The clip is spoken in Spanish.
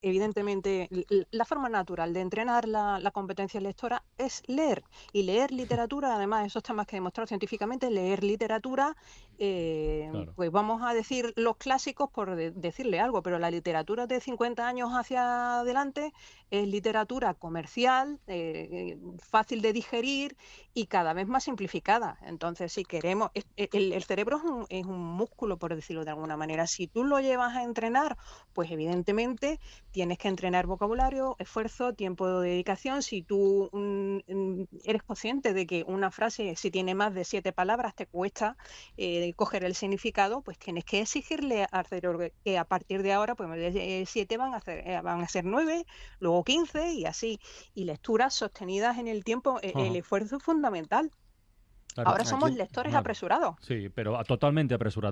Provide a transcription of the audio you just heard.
evidentemente, la forma natural de entrenar la competencia lectora es leer. Y leer literatura, además, eso está más que demostrado científicamente, leer literatura, Claro. pues vamos a decir los clásicos por decirle algo, pero la literatura de 50 años hacia adelante es literatura comercial, fácil de digerir y cada vez más simplificada. Entonces, si queremos, el cerebro es un músculo, por decirlo de alguna manera. Si tú lo llevas a entrenar, pues evidentemente tienes que entrenar vocabulario, esfuerzo, tiempo de dedicación. Si tú eres consciente de que una frase, si tiene más de 7 palabras, te cuesta coger el significado, pues tienes que exigirle al cerebro que a partir de ahora, pues en vez de 7 van a ser 9, luego 15 y así. Y lecturas sostenidas en el tiempo, el Ajá. esfuerzo es fundamental. Claro, Ahora somos aquí lectores claro. apresurados. Sí, pero totalmente apresurado.